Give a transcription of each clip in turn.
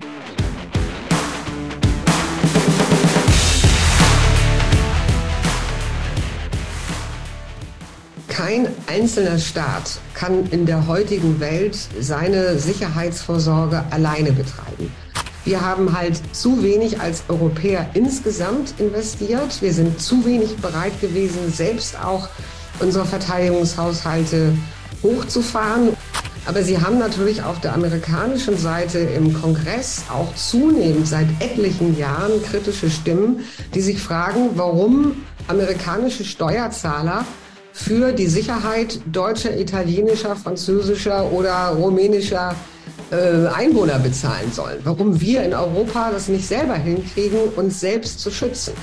Kein einzelner Staat kann in der heutigen Welt seine Sicherheitsvorsorge alleine betreiben. Wir haben halt zu wenig als Europäer insgesamt investiert. Wir sind zu wenig bereit gewesen, selbst auch unsere Verteidigungshaushalte hochzufahren. Aber sie haben natürlich auf der amerikanischen Seite im Kongress auch zunehmend seit etlichen Jahren kritische Stimmen, die sich fragen, warum amerikanische Steuerzahler für die Sicherheit deutscher, italienischer, französischer oder rumänischer Einwohner bezahlen sollen. Warum wir in Europa das nicht selber hinkriegen, uns selbst zu schützen.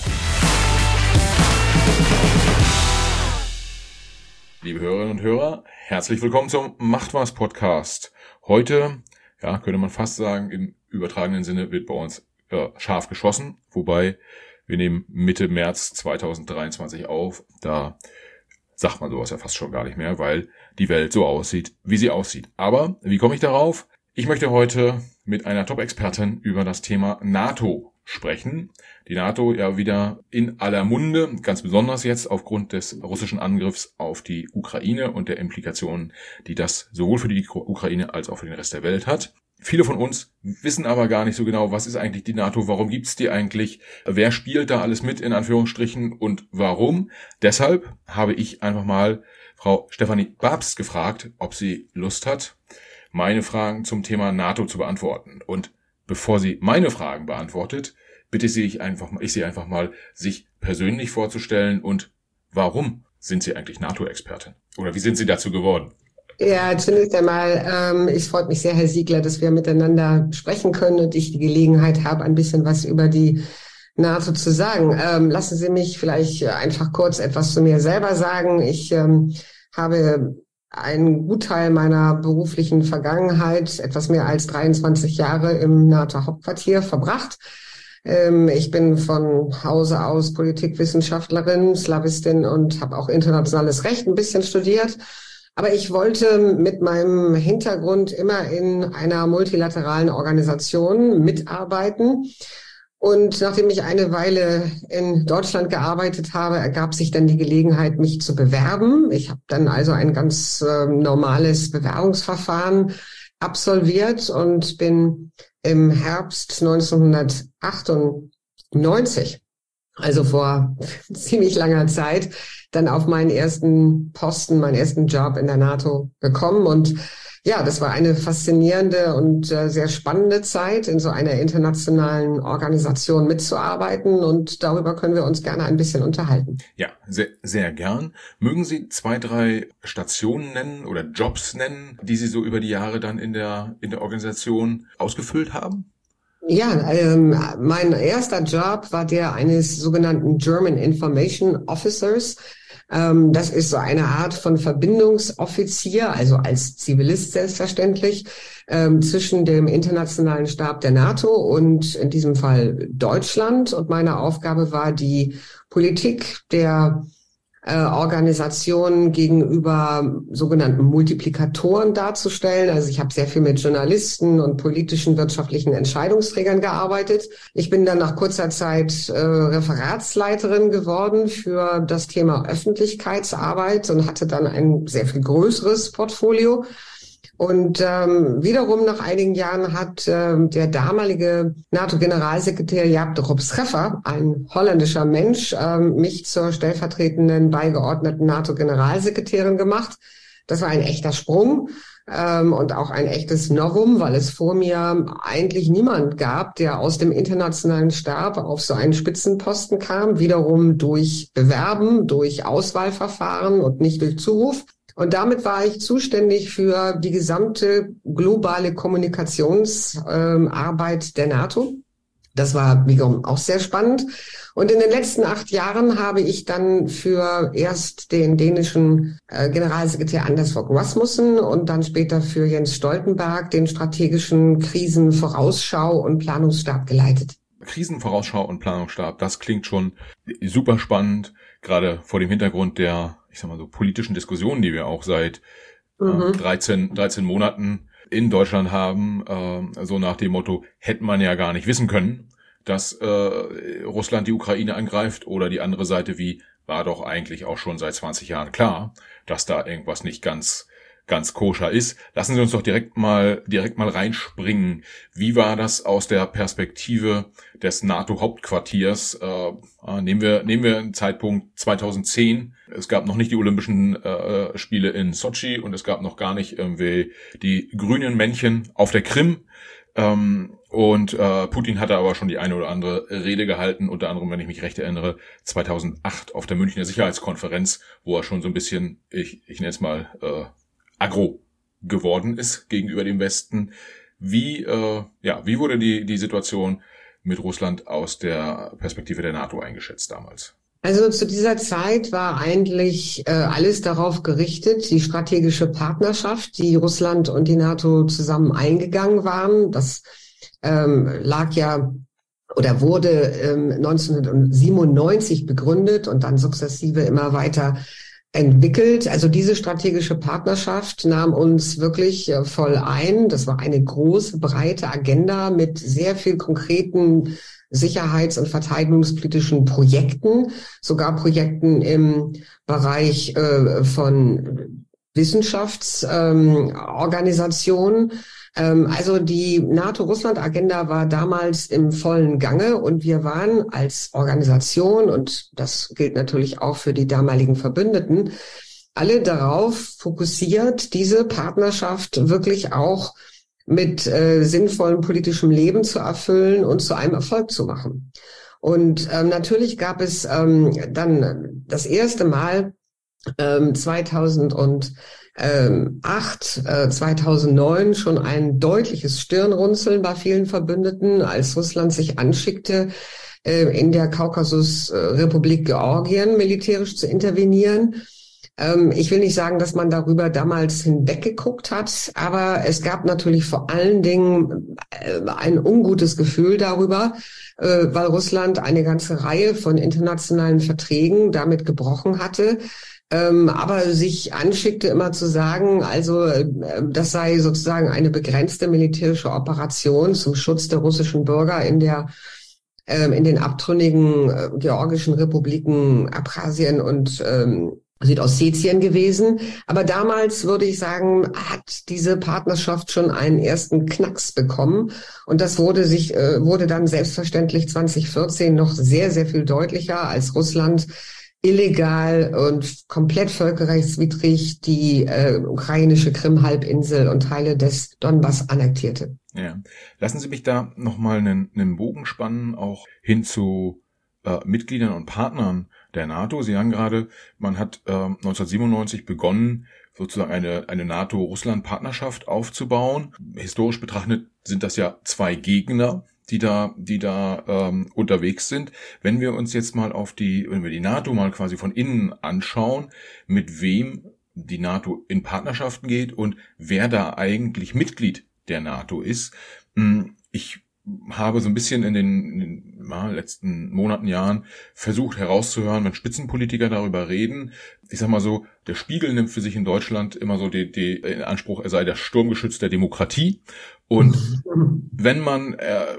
Liebe Hörerinnen und Hörer, herzlich willkommen zum Macht was Podcast. Heute, könnte man fast sagen, im übertragenen Sinne wird bei uns scharf geschossen, wobei wir nehmen Mitte März 2023 auf. Da sagt man sowas ja fast schon gar nicht mehr, weil die Welt so aussieht, wie sie aussieht. Aber wie komme ich darauf? Ich möchte heute mit einer Top-Expertin über das Thema NATO sprechen. Die NATO ja wieder in aller Munde, ganz besonders jetzt aufgrund des russischen Angriffs auf die Ukraine und der Implikationen, die das sowohl für die Ukraine als auch für den Rest der Welt hat. Viele von uns wissen aber gar nicht so genau, was ist eigentlich die NATO, warum gibt's die eigentlich, wer spielt da alles mit in Anführungsstrichen und warum. Deshalb habe ich einfach mal Frau Stefanie Babst gefragt, ob sie Lust hat, meine Fragen zum Thema NATO zu beantworten. Und bevor sie meine Fragen beantwortet, bitte ich sie einfach mal, sich persönlich vorzustellen und warum sind Sie eigentlich NATO-Expertin? Oder wie sind Sie dazu geworden? Ja, zunächst einmal, es freut mich sehr, Herr Siegler, dass wir miteinander sprechen können und ich die Gelegenheit habe, ein bisschen was über die NATO zu sagen. Lassen Sie mich vielleicht einfach kurz etwas zu mir selber sagen. Ich habe einen Gutteil meiner beruflichen Vergangenheit, etwas mehr als 23 Jahre im NATO-Hauptquartier verbracht. Ich bin von Hause aus Politikwissenschaftlerin, Slawistin und habe auch internationales Recht ein bisschen studiert. Aber ich wollte mit meinem Hintergrund immer in einer multilateralen Organisation mitarbeiten. Und nachdem ich eine Weile in Deutschland gearbeitet habe, ergab sich dann die Gelegenheit, mich zu bewerben. Ich habe dann also ein ganz normales Bewerbungsverfahren absolviert und bin im Herbst 1998, also vor ziemlich langer Zeit, dann auf meinen ersten Posten, meinen ersten Job in der NATO gekommen. Und ja, das war eine faszinierende und sehr spannende Zeit, in so einer internationalen Organisation mitzuarbeiten. Und darüber können wir uns gerne ein bisschen unterhalten. Ja, sehr, sehr gern. Mögen Sie 2, 3 Stationen nennen oder Jobs nennen, die Sie so über die Jahre dann in der Organisation ausgefüllt haben? Ja, mein erster Job war der eines sogenannten German Information Officers. Das ist so eine Art von Verbindungsoffizier, also als Zivilist selbstverständlich, zwischen dem internationalen Stab der NATO und in diesem Fall Deutschland. Und meine Aufgabe war, die Politik der Organisationen gegenüber sogenannten Multiplikatoren darzustellen. Also ich habe sehr viel mit Journalisten und politischen, wirtschaftlichen Entscheidungsträgern gearbeitet. Ich bin dann nach kurzer Zeit Referatsleiterin geworden für das Thema Öffentlichkeitsarbeit und hatte dann ein sehr viel größeres Portfolio. Und wiederum nach einigen Jahren hat der damalige NATO-Generalsekretär Jaap de Rob Scheffer, ein holländischer Mensch, mich zur stellvertretenden beigeordneten NATO-Generalsekretärin gemacht. Das war ein echter Sprung und auch ein echtes Novum, weil es vor mir eigentlich niemand gab, der aus dem internationalen Stab auf so einen Spitzenposten kam, wiederum durch Bewerben, durch Auswahlverfahren und nicht durch Zuruf. Und damit war ich zuständig für die gesamte globale Kommunikationsarbeit der NATO. Das war wiederum auch sehr spannend. Und in den letzten 8 Jahren habe ich dann für erst den dänischen Generalsekretär Anders Fogh Rasmussen und dann später für Jens Stoltenberg den strategischen Krisenvorausschau- und Planungsstab geleitet. Krisenvorausschau und Planungsstab, das klingt schon super spannend, gerade vor dem Hintergrund der, politischen Diskussionen, die wir auch seit 13 Monaten in Deutschland haben, so nach dem Motto, hätte man ja gar nicht wissen können, dass Russland die Ukraine angreift, oder die andere Seite wie, war doch eigentlich auch schon seit 20 Jahren klar, dass da irgendwas nicht ganz koscher ist. Lassen Sie uns doch direkt mal reinspringen. Wie war das aus der Perspektive des NATO-Hauptquartiers? Nehmen wir einen Zeitpunkt 2010. Es gab noch nicht die Olympischen Spiele in Sotschi und es gab noch gar nicht irgendwie die grünen Männchen auf der Krim. Und Putin hatte aber schon die eine oder andere Rede gehalten, unter anderem, wenn ich mich recht erinnere, 2008 auf der Münchner Sicherheitskonferenz, wo er schon so ein bisschen, ich nenne es mal, aggro geworden ist gegenüber dem Westen. Wie wurde die Situation mit Russland aus der Perspektive der NATO eingeschätzt damals? Also zu dieser Zeit war eigentlich alles darauf gerichtet, die strategische Partnerschaft, die Russland und die NATO zusammen eingegangen waren. Das lag ja oder wurde 1997 begründet und dann sukzessive immer weiter entwickelt. Also diese strategische Partnerschaft nahm uns wirklich voll ein. Das war eine große, breite Agenda mit sehr viel konkreten sicherheits- und verteidigungspolitischen Projekten, sogar Projekten im Bereich von Wissenschaftsorganisationen. Also die NATO-Russland-Agenda war damals im vollen Gange und wir waren als Organisation, und das gilt natürlich auch für die damaligen Verbündeten, alle darauf fokussiert, diese Partnerschaft wirklich auch mit sinnvollem politischem Leben zu erfüllen und zu einem Erfolg zu machen. Und natürlich gab es dann das erste Mal 2008, 2009 schon ein deutliches Stirnrunzeln bei vielen Verbündeten, als Russland sich anschickte, in der Kaukasusrepublik Georgien militärisch zu intervenieren. Ich will nicht sagen, dass man darüber damals hinweggeguckt hat, aber es gab natürlich vor allen Dingen ein ungutes Gefühl darüber, weil Russland eine ganze Reihe von internationalen Verträgen damit gebrochen hatte. Aber sich anschickte immer zu sagen, also das sei sozusagen eine begrenzte militärische Operation zum Schutz der russischen Bürger in den abtrünnigen georgischen Republiken Abchasien und Südossetien gewesen. Aber damals, würde ich sagen, hat diese Partnerschaft schon einen ersten Knacks bekommen. Und das wurde dann selbstverständlich 2014 noch sehr, sehr viel deutlicher, als Russland illegal und komplett völkerrechtswidrig die ukrainische Krim-Halbinsel und Teile des Donbass annektierte. Ja. Lassen Sie mich da nochmal einen Bogen spannen, auch hin zu Mitgliedern und Partnern der NATO. Sie haben gerade, man hat 1997 begonnen, sozusagen eine NATO-Russland-Partnerschaft aufzubauen. Historisch betrachtet sind das ja zwei Gegner, die da unterwegs sind. Wenn wir uns jetzt mal wenn wir die NATO mal quasi von innen anschauen, mit wem die NATO in Partnerschaften geht und wer da eigentlich Mitglied der NATO ist. Ich habe so ein bisschen in den letzten Monaten, Jahren versucht herauszuhören, wenn Spitzenpolitiker darüber reden. Ich sag mal so, der Spiegel nimmt für sich in Deutschland immer so in Anspruch, er sei das Sturmgeschütz der Demokratie. Und wenn man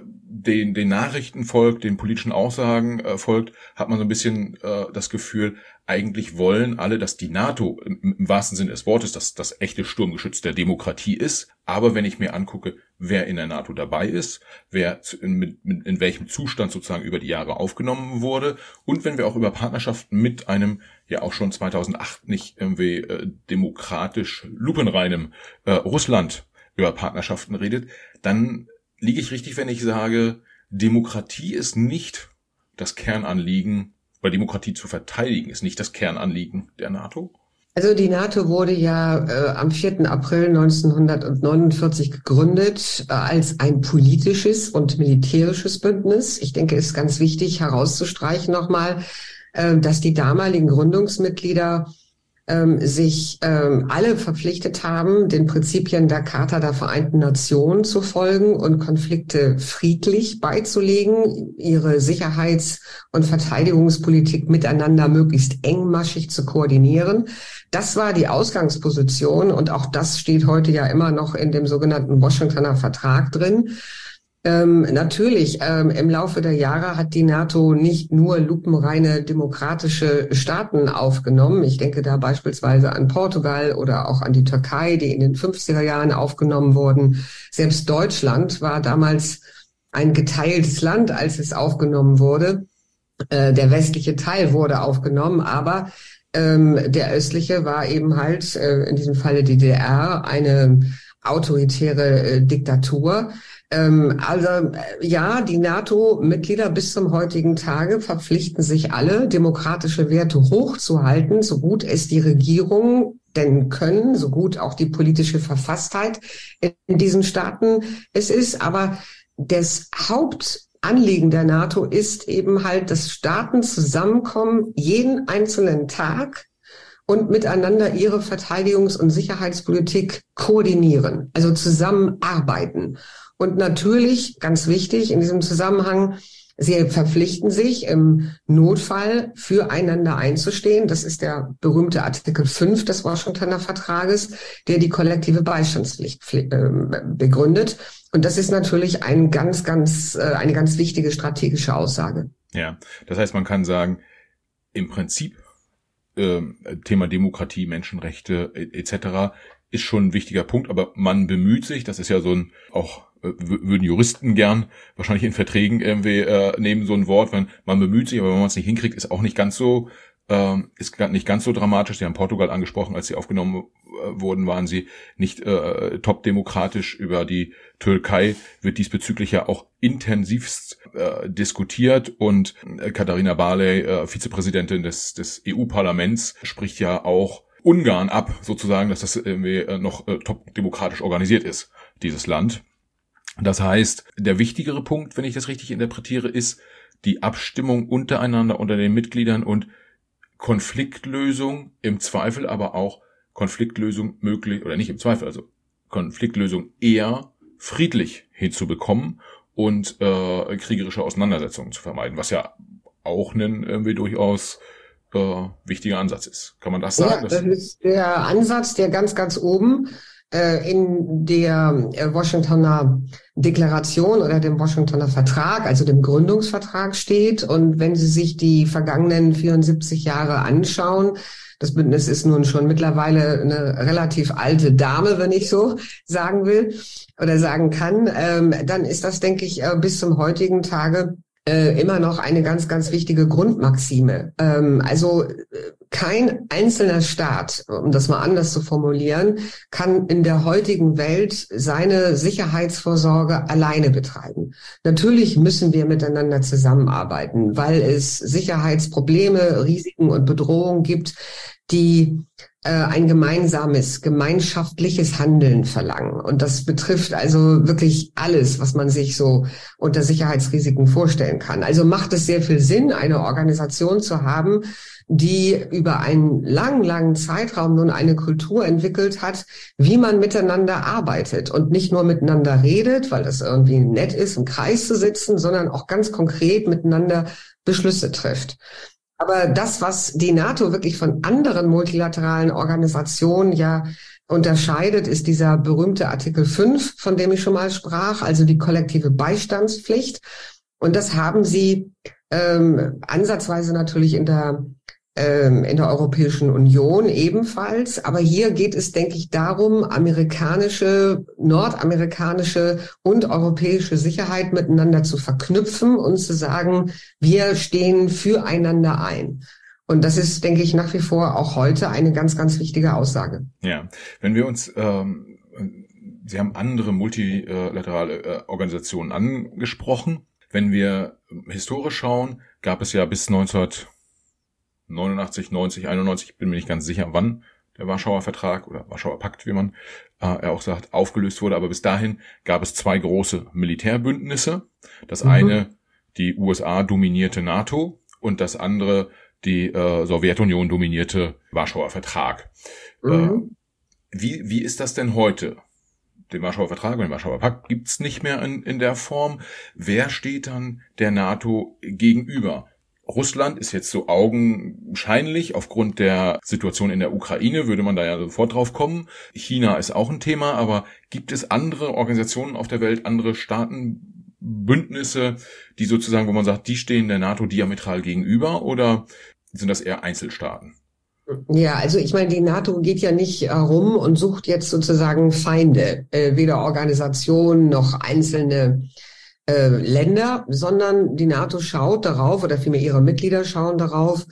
den Nachrichten folgt, den politischen Aussagen folgt, hat man so ein bisschen das Gefühl, eigentlich wollen alle, dass die NATO im wahrsten Sinne des Wortes das echte Sturmgeschütz der Demokratie ist. Aber wenn ich mir angucke, wer in der NATO dabei ist, wer in welchem Zustand sozusagen über die Jahre aufgenommen wurde, und wenn wir auch über Partnerschaften mit einem ja auch schon 2008 nicht irgendwie demokratisch lupenreinem Russland über Partnerschaften redet, dann liege ich richtig, wenn ich sage, Demokratie ist nicht das Kernanliegen, weil Demokratie zu verteidigen ist nicht das Kernanliegen der NATO? Also die NATO wurde ja am 4. April 1949 gegründet als ein politisches und militärisches Bündnis. Ich denke, es ist ganz wichtig herauszustreichen nochmal, dass die damaligen Gründungsmitglieder sich alle verpflichtet haben, den Prinzipien der Charta der Vereinten Nationen zu folgen und Konflikte friedlich beizulegen, ihre Sicherheits- und Verteidigungspolitik miteinander möglichst engmaschig zu koordinieren. Das war die Ausgangsposition und auch das steht heute ja immer noch in dem sogenannten Washingtoner Vertrag drin. Natürlich, im Laufe der Jahre hat die NATO nicht nur lupenreine demokratische Staaten aufgenommen. Ich denke da beispielsweise an Portugal oder auch an die Türkei, die in den 50er Jahren aufgenommen wurden. Selbst Deutschland war damals ein geteiltes Land, als es aufgenommen wurde. Der westliche Teil wurde aufgenommen, aber der östliche war eben halt, in diesem Falle die DDR, eine autoritäre Diktatur. Ja, die NATO-Mitglieder bis zum heutigen Tage verpflichten sich alle, demokratische Werte hochzuhalten, so gut es die Regierung denn können, so gut auch die politische Verfasstheit in diesen Staaten es ist. Aber das Hauptanliegen der NATO ist eben halt, dass Staaten zusammenkommen, jeden einzelnen Tag und miteinander ihre Verteidigungs- und Sicherheitspolitik koordinieren, also zusammenarbeiten. Und natürlich, ganz wichtig in diesem Zusammenhang, sie verpflichten sich im Notfall füreinander einzustehen. Das ist der berühmte Artikel 5 des Washingtoner Vertrages, der die kollektive Beistandspflicht begründet. Und das ist natürlich eine ganz wichtige strategische Aussage. Ja, das heißt, man kann sagen, im Prinzip Thema Demokratie, Menschenrechte etc. ist schon ein wichtiger Punkt, aber man bemüht sich, das ist ja so ein, auch würden Juristen gern wahrscheinlich in Verträgen irgendwie nehmen, so ein Wort, wenn man bemüht sich, aber wenn man es nicht hinkriegt, ist auch nicht ganz so dramatisch. Sie haben Portugal angesprochen, als sie aufgenommen wurden, waren sie nicht top demokratisch. Über die Türkei wird diesbezüglich ja auch intensivst diskutiert und Katharina Barley, Vizepräsidentin des EU-Parlaments, spricht ja auch Ungarn ab, sozusagen, dass das irgendwie noch top demokratisch organisiert ist, dieses Land. Das heißt, der wichtigere Punkt, wenn ich das richtig interpretiere, ist die Abstimmung untereinander, unter den Mitgliedern und Konfliktlösung im Zweifel, aber auch Konfliktlösung möglich, oder nicht im Zweifel, also Konfliktlösung eher friedlich hinzubekommen und kriegerische Auseinandersetzungen zu vermeiden, was ja auch ein irgendwie durchaus wichtiger Ansatz ist. Kann man das sagen? Ja, das ist der Ansatz, der ganz oben in der Washingtoner Deklaration oder dem Washingtoner Vertrag, also dem Gründungsvertrag steht. Und wenn Sie sich die vergangenen 74 Jahre anschauen, das Bündnis ist nun schon mittlerweile eine relativ alte Dame, wenn ich so sagen will oder sagen kann, dann ist das, denke ich, bis zum heutigen Tage immer noch eine ganz wichtige Grundmaxime. Also kein einzelner Staat, um das mal anders zu formulieren, kann in der heutigen Welt seine Sicherheitsvorsorge alleine betreiben. Natürlich müssen wir miteinander zusammenarbeiten, weil es Sicherheitsprobleme, Risiken und Bedrohungen gibt, die ein gemeinschaftliches Handeln verlangen. Und das betrifft also wirklich alles, was man sich so unter Sicherheitsrisiken vorstellen kann. Also macht es sehr viel Sinn, eine Organisation zu haben, die über einen langen Zeitraum nun eine Kultur entwickelt hat, wie man miteinander arbeitet und nicht nur miteinander redet, weil das irgendwie nett ist, im Kreis zu sitzen, sondern auch ganz konkret miteinander Beschlüsse trifft. Aber das, was die NATO wirklich von anderen multilateralen Organisationen ja unterscheidet, ist dieser berühmte Artikel 5, von dem ich schon mal sprach, also die kollektive Beistandspflicht. Und das haben sie ansatzweise natürlich in der Europäischen Union ebenfalls. Aber hier geht es, denke ich, darum, nordamerikanische und europäische Sicherheit miteinander zu verknüpfen und zu sagen, wir stehen füreinander ein. Und das ist, denke ich, nach wie vor auch heute eine ganz wichtige Aussage. Ja, wenn wir uns, Sie haben andere multilaterale Organisationen angesprochen. Wenn wir historisch schauen, gab es ja bis 1989, 90, 91, ich bin mir nicht ganz sicher, wann der Warschauer Vertrag oder Warschauer Pakt, wie man auch sagt, aufgelöst wurde. Aber bis dahin gab es zwei große Militärbündnisse. Das eine, die USA dominierte NATO, und das andere die Sowjetunion dominierte Warschauer Vertrag. Wie ist das denn heute? Den Warschauer Vertrag und den Warschauer Pakt gibt's nicht mehr in der Form. Wer steht dann der NATO gegenüber? Russland ist jetzt so augenscheinlich, aufgrund der Situation in der Ukraine würde man da ja sofort drauf kommen. China ist auch ein Thema, aber gibt es andere Organisationen auf der Welt, andere Staatenbündnisse, die sozusagen, wo man sagt, die stehen der NATO diametral gegenüber, oder sind das eher Einzelstaaten? Ja, also ich meine, die NATO geht ja nicht rum und sucht jetzt sozusagen Feinde, weder Organisationen noch einzelne Länder, sondern die NATO schaut darauf, oder vielmehr ihre Mitglieder schauen darauf,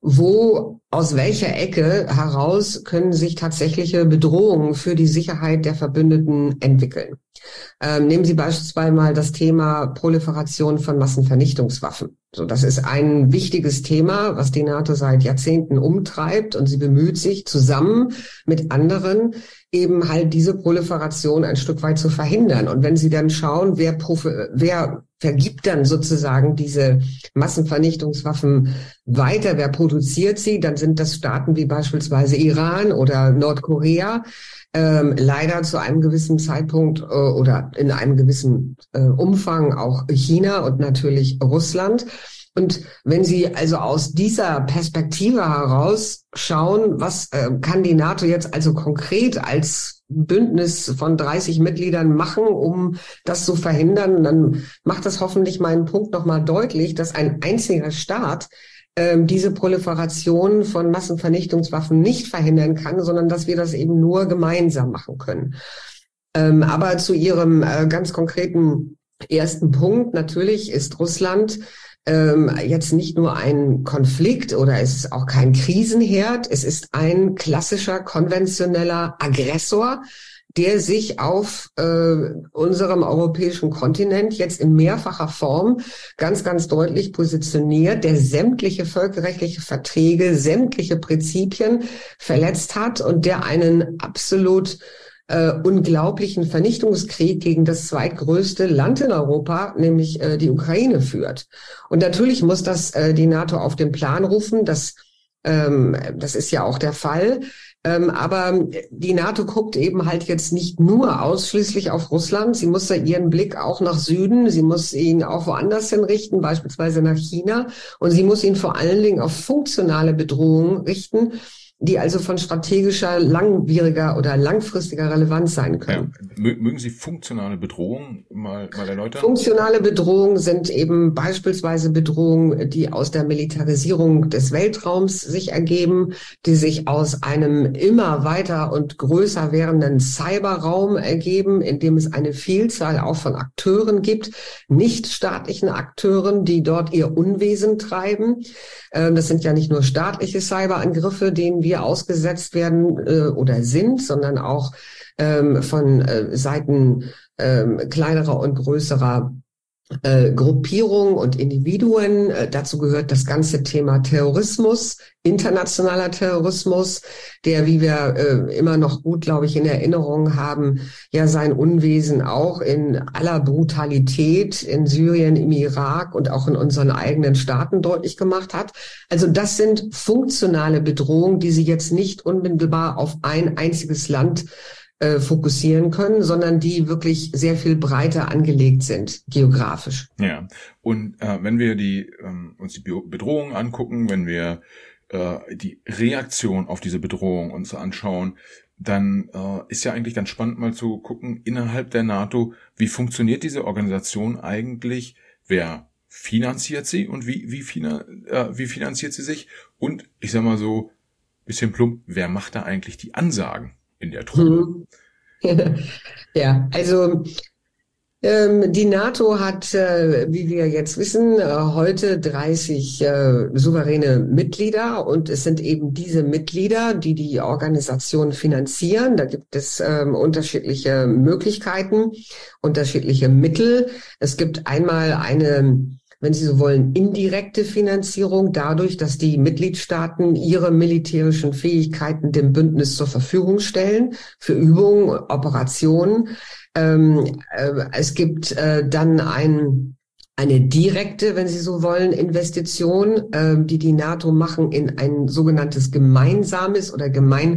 aus welcher Ecke heraus können sich tatsächliche Bedrohungen für die Sicherheit der Verbündeten entwickeln. Nehmen Sie beispielsweise mal das Thema Proliferation von Massenvernichtungswaffen. So, das ist ein wichtiges Thema, was die NATO seit Jahrzehnten umtreibt, und sie bemüht sich zusammen mit anderen eben halt diese Proliferation ein Stück weit zu verhindern. Und wenn Sie dann schauen, wer vergibt dann sozusagen diese Massenvernichtungswaffen weiter, wer produziert sie, dann sind das Staaten wie beispielsweise Iran oder Nordkorea, leider zu einem gewissen Zeitpunkt oder in einem gewissen Umfang auch China und natürlich Russland. Und wenn Sie also aus dieser Perspektive heraus schauen, was kann die NATO jetzt also konkret als Bündnis von 30 Mitgliedern machen, um das zu verhindern, dann macht das hoffentlich meinen Punkt nochmal deutlich, dass ein einziger Staat diese Proliferation von Massenvernichtungswaffen nicht verhindern kann, sondern dass wir das eben nur gemeinsam machen können. Aber zu Ihrem ganz konkreten ersten Punkt, natürlich ist Russland jetzt nicht nur ein Konflikt oder es ist auch kein Krisenherd, es ist ein klassischer, konventioneller Aggressor, der sich auf unserem europäischen Kontinent jetzt in mehrfacher Form ganz, ganz deutlich positioniert, der sämtliche völkerrechtliche Verträge, sämtliche Prinzipien verletzt hat und der einen absolut unglaublichen Vernichtungskrieg gegen das zweitgrößte Land in Europa, nämlich die Ukraine, führt. Und natürlich muss das die NATO auf den Plan rufen, das ist ja auch der Fall. Aber die NATO guckt eben halt jetzt nicht nur ausschließlich auf Russland. Sie muss da ihren Blick auch nach Süden. Sie muss ihn auch woanders hin richten, beispielsweise nach China. Und sie muss ihn vor allen Dingen auf funktionale Bedrohungen richten, die also von strategischer, langwieriger oder langfristiger Relevanz sein können. Ja. Mögen Sie funktionale Bedrohungen mal erläutern? Funktionale Bedrohungen sind eben beispielsweise Bedrohungen, die aus der Militarisierung des Weltraums sich ergeben, die sich aus einem immer weiter und größer werdenden Cyberraum ergeben, in dem es eine Vielzahl auch von Akteuren gibt, nichtstaatlichen Akteuren, die dort ihr Unwesen treiben. Das sind ja nicht nur staatliche Cyberangriffe, denen wir ausgesetzt werden oder sind, sondern auch von Seiten kleinerer und größerer Gruppierungen und Individuen. Dazu gehört das ganze Thema Terrorismus, internationaler Terrorismus, der, wie wir immer noch gut, glaube ich, in Erinnerung haben, ja sein Unwesen auch in aller Brutalität in Syrien, im Irak und auch in unseren eigenen Staaten deutlich gemacht hat. Also das sind funktionale Bedrohungen, die Sie jetzt nicht unmittelbar auf ein einziges Land fokussieren können, sondern die wirklich sehr viel breiter angelegt sind, geografisch. Ja, und wenn wir uns die Bedrohung angucken, wenn wir die Reaktion auf diese Bedrohung uns anschauen, dann ist ja eigentlich ganz spannend mal zu gucken, innerhalb der NATO, wie funktioniert diese Organisation eigentlich, wer finanziert sie und wie finanziert sie sich, und ich sag mal so, bisschen plump, wer macht da eigentlich die Ansagen in der Truppe? Ja, also die NATO hat, wie wir jetzt wissen, heute 30 souveräne Mitglieder, und es sind eben diese Mitglieder, die die Organisation finanzieren. Da gibt es unterschiedliche Möglichkeiten, unterschiedliche Mittel. Es gibt einmal eine, wenn Sie so wollen, indirekte Finanzierung dadurch, dass die Mitgliedstaaten ihre militärischen Fähigkeiten dem Bündnis zur Verfügung stellen für Übungen, Operationen. Es gibt dann eine direkte, wenn Sie so wollen, Investition, die NATO machen in ein sogenanntes gemeinsames oder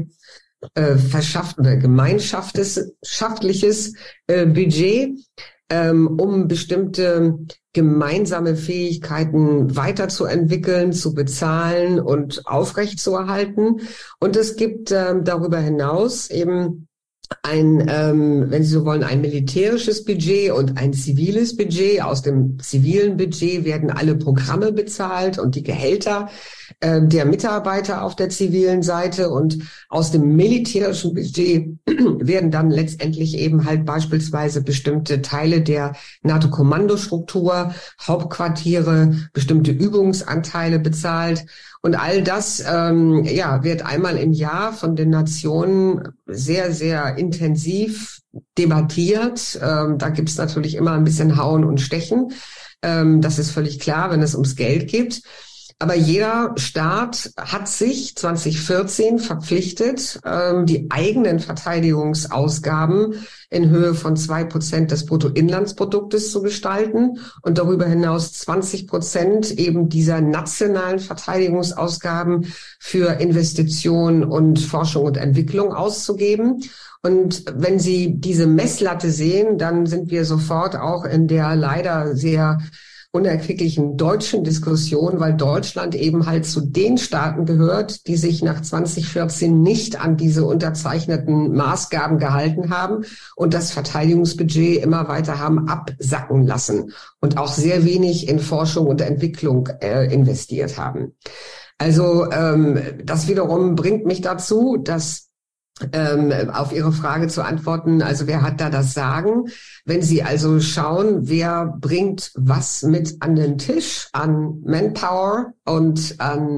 gemeinschaftliches Budget, um bestimmte gemeinsame Fähigkeiten weiterzuentwickeln, zu bezahlen und aufrechtzuerhalten. Und es gibt darüber hinaus eben wenn Sie so wollen, ein militärisches Budget und ein ziviles Budget. Aus dem zivilen Budget werden alle Programme bezahlt und die Gehälter der Mitarbeiter auf der zivilen Seite. Und aus dem militärischen Budget werden dann letztendlich eben halt beispielsweise bestimmte Teile der NATO-Kommandostruktur, Hauptquartiere, bestimmte Übungsanteile bezahlt. Und all das wird einmal im Jahr von den Nationen sehr, sehr intensiv debattiert. Da gibt's natürlich immer ein bisschen Hauen und Stechen. Das ist völlig klar, wenn es ums Geld geht. Aber jeder Staat hat sich 2014 verpflichtet, die eigenen Verteidigungsausgaben in Höhe von 2% des Bruttoinlandsproduktes zu gestalten und darüber hinaus 20% eben dieser nationalen Verteidigungsausgaben für Investitionen und Forschung und Entwicklung auszugeben. Und wenn Sie diese Messlatte sehen, dann sind wir sofort auch in der leider sehr unerquicklichen deutschen Diskussion, weil Deutschland eben halt zu den Staaten gehört, die sich nach 2014 nicht an diese unterzeichneten Maßgaben gehalten haben und das Verteidigungsbudget immer weiter haben absacken lassen und auch sehr wenig in Forschung und Entwicklung investiert haben. Also das wiederum bringt mich dazu, dass auf Ihre Frage zu antworten, also wer hat da das Sagen? Wenn Sie also schauen, wer bringt was mit an den Tisch an Manpower und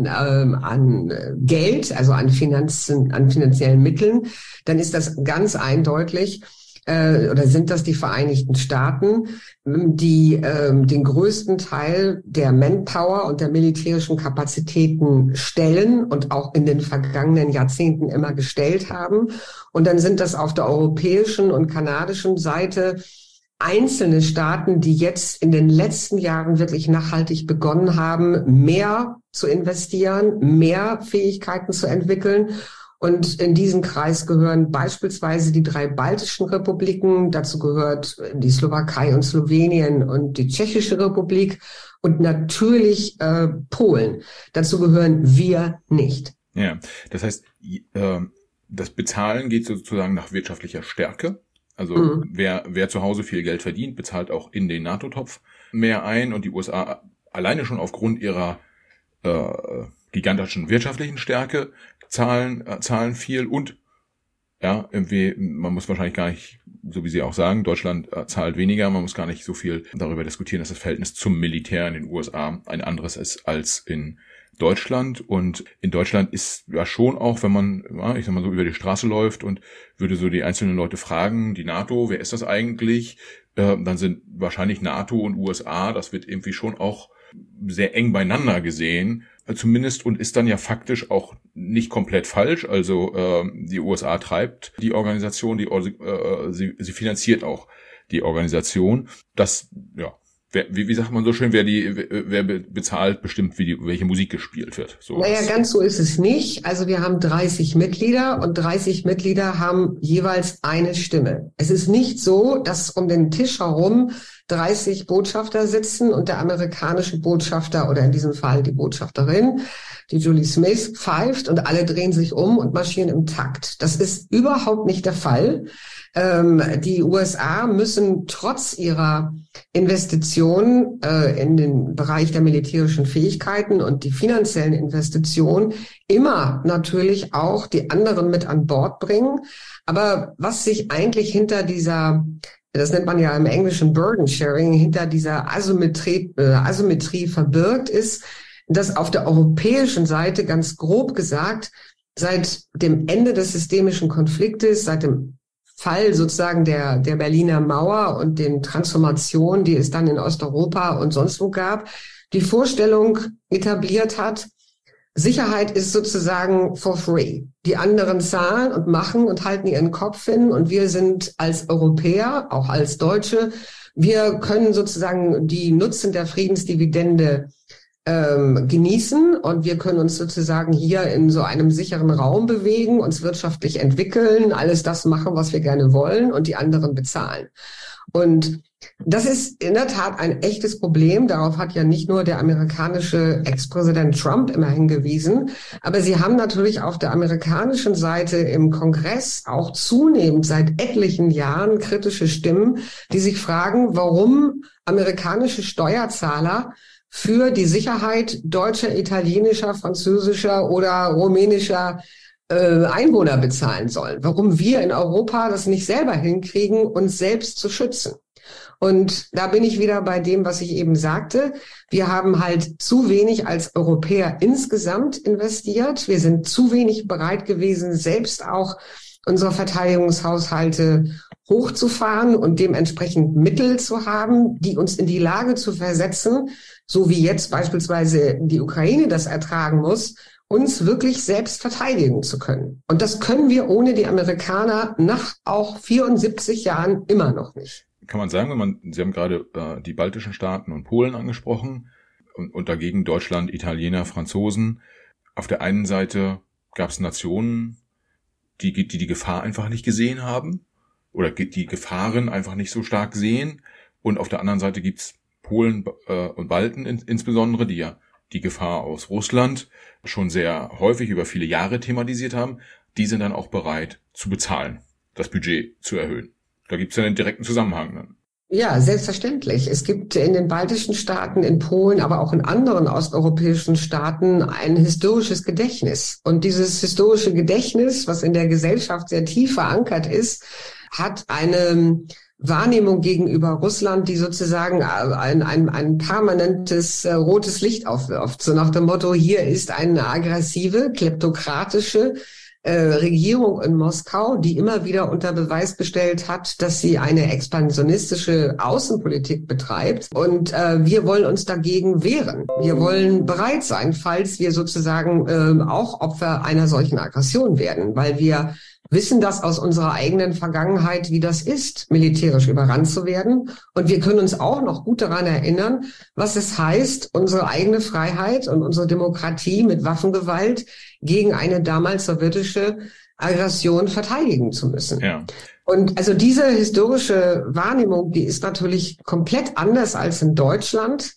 an Geld, also an finanziellen Mitteln, dann ist das ganz eindeutig, oder sind das die Vereinigten Staaten, die den größten Teil der Manpower und der militärischen Kapazitäten stellen und auch in den vergangenen Jahrzehnten immer gestellt haben. Und dann sind das auf der europäischen und kanadischen Seite einzelne Staaten, die jetzt in den letzten Jahren wirklich nachhaltig begonnen haben, mehr zu investieren, mehr Fähigkeiten zu entwickeln. Und in diesen Kreis gehören beispielsweise die 3 baltischen Republiken, dazu gehört die Slowakei und Slowenien und die Tschechische Republik und natürlich Polen. Dazu gehören wir nicht. Ja, das heißt, das Bezahlen geht sozusagen nach wirtschaftlicher Stärke. Also wer zu Hause viel Geld verdient, bezahlt auch in den NATO-Topf mehr ein, und die USA alleine schon aufgrund ihrer gigantischen wirtschaftlichen Stärke zahlen viel, und ja, irgendwie, man muss wahrscheinlich gar nicht, so wie Sie auch sagen, Deutschland zahlt weniger, man muss gar nicht so viel darüber diskutieren, dass das Verhältnis zum Militär in den USA ein anderes ist als in Deutschland. Und in Deutschland ist ja schon auch, wenn man, ja, ich sag mal so, über die Straße läuft und würde so die einzelnen Leute fragen, die NATO, wer ist das eigentlich? Dann sind wahrscheinlich NATO und USA, das wird irgendwie schon auch sehr eng beieinander gesehen, zumindest, und ist dann ja faktisch auch nicht komplett falsch. Also die USA treibt die Organisation, sie finanziert auch die Organisation. Das, ja, wie sagt man so schön, wer bezahlt, bestimmt, welche Musik gespielt wird. So. Naja, ganz so ist es nicht. Also wir haben 30 Mitglieder und 30 Mitglieder haben jeweils eine Stimme. Es ist nicht so, dass um den Tisch herum 30 Botschafter sitzen und der amerikanische Botschafter oder in diesem Fall die Botschafterin, die Julie Smith, pfeift und alle drehen sich um und marschieren im Takt. Das ist überhaupt nicht der Fall. Die USA müssen trotz ihrer Investitionen in den Bereich der militärischen Fähigkeiten und die finanziellen Investitionen immer natürlich auch die anderen mit an Bord bringen. Aber was sich eigentlich hinter dieser, das nennt man ja im Englischen Burden Sharing, hinter dieser Asymmetrie verbirgt, ist, dass auf der europäischen Seite, ganz grob gesagt, seit dem Ende des systemischen Konfliktes, seit dem Fall sozusagen der Berliner Mauer und den Transformationen, die es dann in Osteuropa und sonst wo gab, die Vorstellung etabliert hat, Sicherheit ist sozusagen for free. Die anderen zahlen und machen und halten ihren Kopf hin und wir sind als Europäer, auch als Deutsche, wir können sozusagen die Nutzen der Friedensdividende genießen und wir können uns sozusagen hier in so einem sicheren Raum bewegen, uns wirtschaftlich entwickeln, alles das machen, was wir gerne wollen und die anderen bezahlen. Und das ist in der Tat ein echtes Problem. Darauf hat ja nicht nur der amerikanische Ex-Präsident Trump immer hingewiesen, aber sie haben natürlich auf der amerikanischen Seite im Kongress auch zunehmend seit etlichen Jahren kritische Stimmen, die sich fragen, warum amerikanische Steuerzahler für die Sicherheit deutscher, italienischer, französischer oder rumänischer Einwohner bezahlen sollen. Warum wir in Europa das nicht selber hinkriegen, uns selbst zu schützen. Und da bin ich wieder bei dem, was ich eben sagte. Wir haben halt zu wenig als Europäer insgesamt investiert. Wir sind zu wenig bereit gewesen, selbst auch unsere Verteidigungshaushalte hochzufahren und dementsprechend Mittel zu haben, die uns in die Lage zu versetzen, so wie jetzt beispielsweise die Ukraine das ertragen muss, uns wirklich selbst verteidigen zu können. Und das können wir ohne die Amerikaner nach auch 74 Jahren immer noch nicht. Kann man sagen, Sie haben gerade die baltischen Staaten und Polen angesprochen und dagegen Deutschland, Italiener, Franzosen. Auf der einen Seite gab es Nationen, die Gefahr einfach nicht gesehen haben oder die Gefahren einfach nicht so stark sehen. Und auf der anderen Seite gibt's Polen und Balten insbesondere, die ja die Gefahr aus Russland schon sehr häufig über viele Jahre thematisiert haben. Die sind dann auch bereit zu bezahlen, das Budget zu erhöhen. Da gibt's ja einen direkten Zusammenhang dann. Ja, selbstverständlich. Es gibt in den baltischen Staaten, in Polen, aber auch in anderen osteuropäischen Staaten ein historisches Gedächtnis. Und dieses historische Gedächtnis, was in der Gesellschaft sehr tief verankert ist, hat eine Wahrnehmung gegenüber Russland, die sozusagen ein permanentes rotes Licht aufwirft. So nach dem Motto, hier ist eine aggressive, kleptokratische Regierung in Moskau, die immer wieder unter Beweis gestellt hat, dass sie eine expansionistische Außenpolitik betreibt. Und wir wollen uns dagegen wehren. Wir wollen bereit sein, falls wir sozusagen auch Opfer einer solchen Aggression werden, weil wir wissen das aus unserer eigenen Vergangenheit, wie das ist, militärisch überrannt zu werden. Und wir können uns auch noch gut daran erinnern, was es heißt, unsere eigene Freiheit und unsere Demokratie mit Waffengewalt gegen eine damals sowjetische Aggression verteidigen zu müssen. Ja. Und also diese historische Wahrnehmung, die ist natürlich komplett anders als in Deutschland.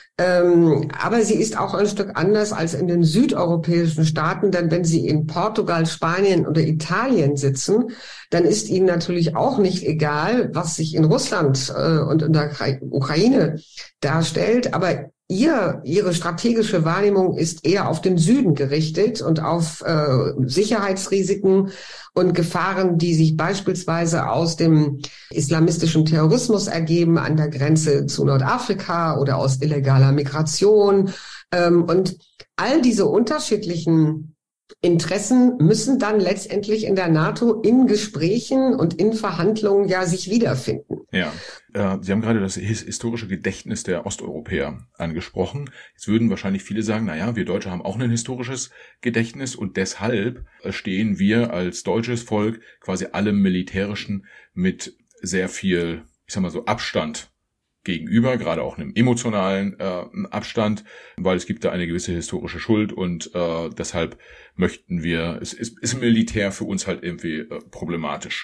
Aber sie ist auch ein Stück anders als in den südeuropäischen Staaten, denn wenn Sie in Portugal, Spanien oder Italien sitzen, dann ist Ihnen natürlich auch nicht egal, was sich in Russland und in der Ukraine darstellt, aber Ihre strategische Wahrnehmung ist eher auf den Süden gerichtet und auf Sicherheitsrisiken und Gefahren, die sich beispielsweise aus dem islamistischen Terrorismus ergeben an der Grenze zu Nordafrika oder aus illegaler Migration. Und all diese unterschiedlichen Interessen müssen dann letztendlich in der NATO in Gesprächen und in Verhandlungen ja sich wiederfinden. Ja, Sie haben gerade das historische Gedächtnis der Osteuropäer angesprochen. Jetzt würden wahrscheinlich viele sagen, naja, wir Deutsche haben auch ein historisches Gedächtnis und deshalb stehen wir als deutsches Volk quasi allem Militärischen mit sehr viel, ich sag mal so, Abstand gegenüber, gerade auch einem emotionalen Abstand, weil es gibt da eine gewisse historische Schuld und deshalb möchten wir, es ist Militär für uns halt irgendwie problematisch.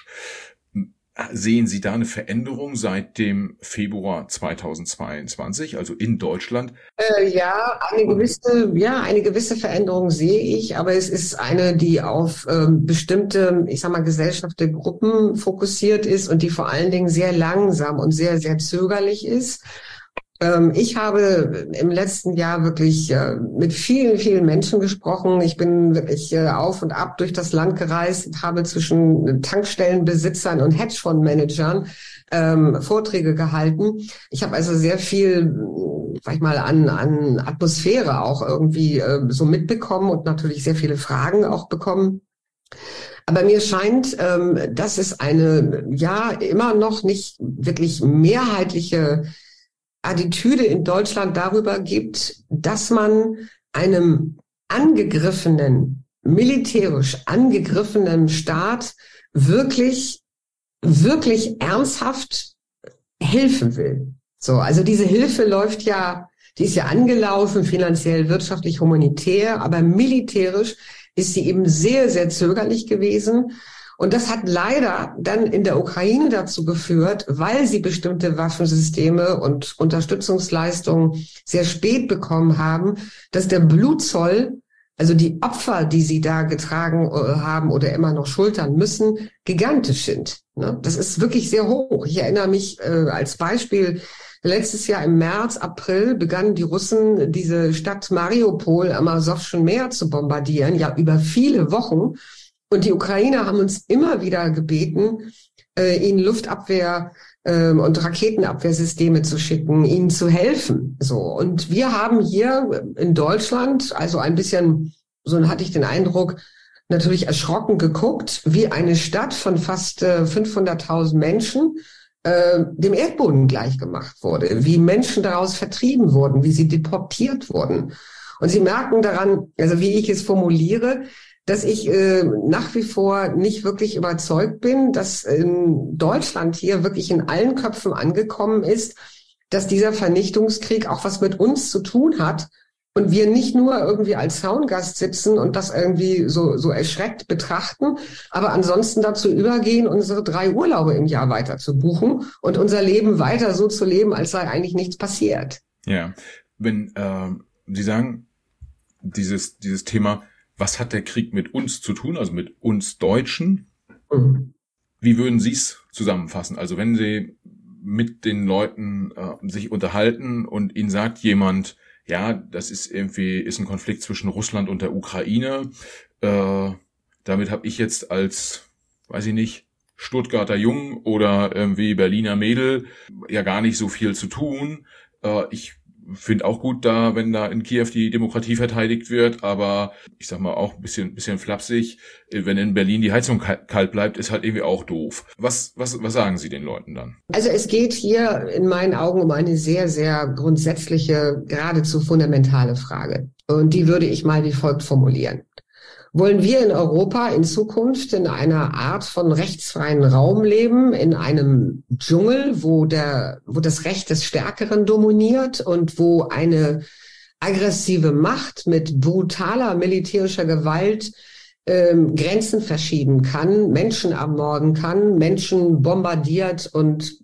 Sehen Sie da eine Veränderung seit dem Februar 2022, also in Deutschland? Ja, eine gewisse Veränderung sehe ich, aber es ist eine, die auf bestimmte, ich sag mal, gesellschaftliche Gruppen fokussiert ist und die vor allen Dingen sehr langsam und sehr, sehr zögerlich ist. Ich habe im letzten Jahr wirklich mit vielen, vielen Menschen gesprochen. Ich bin wirklich auf und ab durch das Land gereist und habe zwischen Tankstellenbesitzern und Hedgefondsmanagern Vorträge gehalten. Ich habe also sehr viel, sag ich mal, an Atmosphäre auch irgendwie so mitbekommen und natürlich sehr viele Fragen auch bekommen. Aber mir scheint, dass es eine, ja, immer noch nicht wirklich mehrheitliche Attitüde in Deutschland darüber gibt, dass man einem militärisch angegriffenen Staat wirklich ernsthaft helfen will. So, also diese Hilfe die ist ja angelaufen, finanziell, wirtschaftlich, humanitär, aber militärisch ist sie eben sehr, sehr zögerlich gewesen. Und das hat leider dann in der Ukraine dazu geführt, weil sie bestimmte Waffensysteme und Unterstützungsleistungen sehr spät bekommen haben, dass der Blutzoll, also die Opfer, die sie da getragen haben oder immer noch schultern müssen, gigantisch sind. Das ist wirklich sehr hoch. Ich erinnere mich als Beispiel, letztes Jahr im März, April begannen die Russen diese Stadt Mariupol am Asowschen Meer zu bombardieren, ja über viele Wochen. Und die Ukrainer haben uns immer wieder gebeten, ihnen Luftabwehr und Raketenabwehrsysteme zu schicken, ihnen zu helfen. So. Und wir haben hier in Deutschland, also ein bisschen, so hatte ich den Eindruck, natürlich erschrocken geguckt, wie eine Stadt von fast 500.000 Menschen dem Erdboden gleichgemacht wurde, wie Menschen daraus vertrieben wurden, wie sie deportiert wurden. Und Sie merken daran, also wie ich es formuliere, dass ich nach wie vor nicht wirklich überzeugt bin, dass in Deutschland hier wirklich in allen Köpfen angekommen ist, dass dieser Vernichtungskrieg auch was mit uns zu tun hat und wir nicht nur irgendwie als Zaungast sitzen und das irgendwie so erschreckt betrachten, aber ansonsten dazu übergehen, unsere 3 Urlaube im Jahr weiter zu buchen und unser Leben weiter so zu leben, als sei eigentlich nichts passiert. Ja, wenn Sie sagen, dieses Thema, was hat der Krieg mit uns zu tun, also mit uns Deutschen? Mhm. Wie würden Sie es zusammenfassen? Also wenn Sie mit den Leuten sich unterhalten und Ihnen sagt jemand, ja, das ist ein Konflikt zwischen Russland und der Ukraine. Damit habe ich jetzt als, weiß ich nicht, Stuttgarter Jung oder irgendwie Berliner Mädel ja gar nicht so viel zu tun. Ich finde auch gut da, wenn da in Kiew die Demokratie verteidigt wird, aber ich sag mal auch ein bisschen flapsig, wenn in Berlin die Heizung kalt bleibt, ist halt irgendwie auch doof. Was sagen Sie den Leuten dann? Also es geht hier in meinen Augen um eine sehr, sehr grundsätzliche, geradezu fundamentale Frage. Und die würde ich mal wie folgt formulieren. Wollen wir in Europa in Zukunft in einer Art von rechtsfreien Raum leben, in einem Dschungel, wo das Recht des Stärkeren dominiert und wo eine aggressive Macht mit brutaler militärischer Gewalt Grenzen verschieben kann, Menschen ermorden kann, Menschen bombardiert und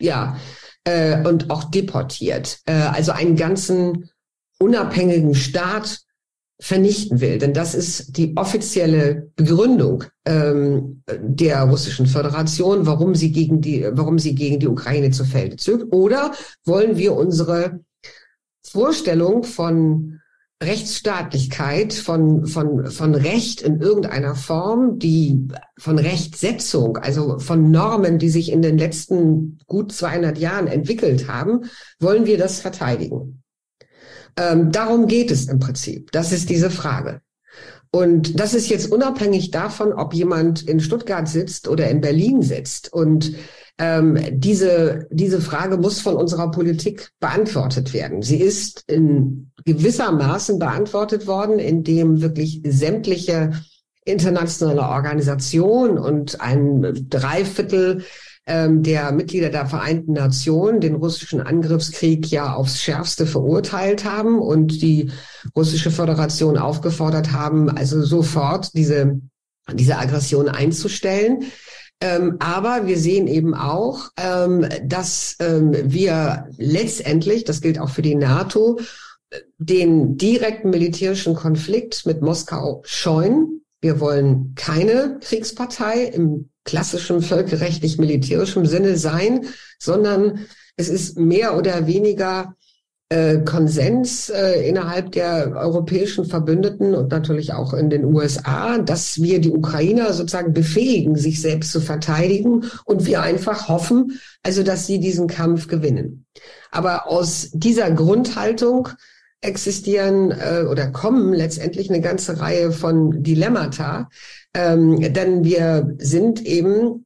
auch deportiert, also einen ganzen unabhängigen Staat vernichten will. Denn das ist die offizielle Begründung der Russischen Föderation, warum sie gegen die Ukraine zu Felde zog. Oder wollen wir unsere Vorstellung von Rechtsstaatlichkeit, von Recht in irgendeiner Form, die von Rechtsetzung, also von Normen, die sich in den letzten gut 200 Jahren entwickelt haben, wollen wir das verteidigen? Darum geht es im Prinzip. Das ist diese Frage. Und das ist jetzt unabhängig davon, ob jemand in Stuttgart sitzt oder in Berlin sitzt. Und diese Frage muss von unserer Politik beantwortet werden. Sie ist in gewissermaßen beantwortet worden, indem wirklich sämtliche internationale Organisationen und ein 3/4 der Mitglieder der Vereinten Nationen den russischen Angriffskrieg ja aufs Schärfste verurteilt haben und die Russische Föderation aufgefordert haben, also sofort diese Aggression einzustellen. Aber wir sehen eben auch, dass wir letztendlich, das gilt auch für die NATO, den direkten militärischen Konflikt mit Moskau scheuen. Wir wollen keine Kriegspartei im klassischen völkerrechtlich-militärischen Sinne sein, sondern es ist mehr oder weniger Konsens innerhalb der europäischen Verbündeten und natürlich auch in den USA, dass wir die Ukrainer sozusagen befähigen, sich selbst zu verteidigen und wir einfach hoffen, also dass sie diesen Kampf gewinnen. Aber aus dieser Grundhaltung existieren oder kommen letztendlich eine ganze Reihe von Dilemmata, denn wir sind eben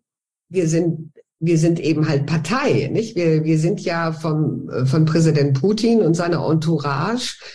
halt Partei, nicht? Wir sind ja von Präsident Putin und seiner Entourage